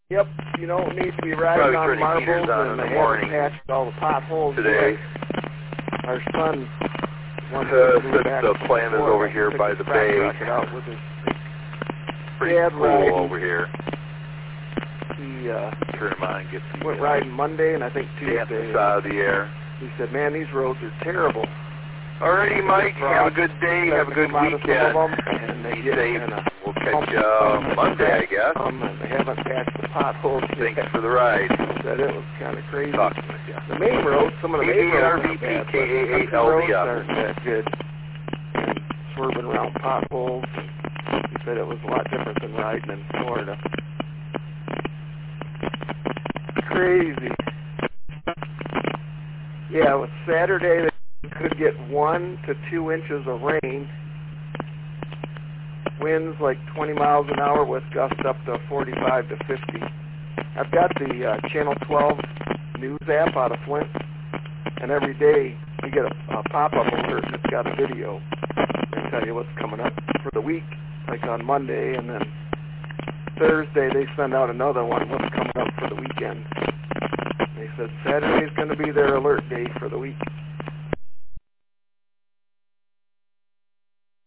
Yep, you don't need to be riding on marbles, and they haven't patched all the potholes today. Yet. Our son wants since the plant is over here by the bay, out with his pretty cool riding. over here. He turn him on and get the went riding Monday and I think Tuesday. dampness out of the air. He said, "Man, these roads are terrible." Alrighty, Mike. Have a good day. Have a good weekend. And they Be get safe. kinda We'll catch you Monday, I guess. And they haven't patched the potholes. Thanks for the ride. Said it was kind of crazy. Talking with you. The main roads, some of the main roads aren't bad, but the country roads aren't that good. And swerving around potholes. He said it was a lot different than riding in Florida. Crazy. Yeah, it was Saturday. They could get 1 to 2 inches of rain. Winds like 20 miles an hour with gusts up to 45 to 50. I've got the Channel 12 news app out of Flint, and every day you get a pop-up alert and it's got a video and tell you what's coming up for the week, like on Monday, and then Thursday they send out another one, what's coming up for the weekend. They said Saturday's going to be their alert day for the week.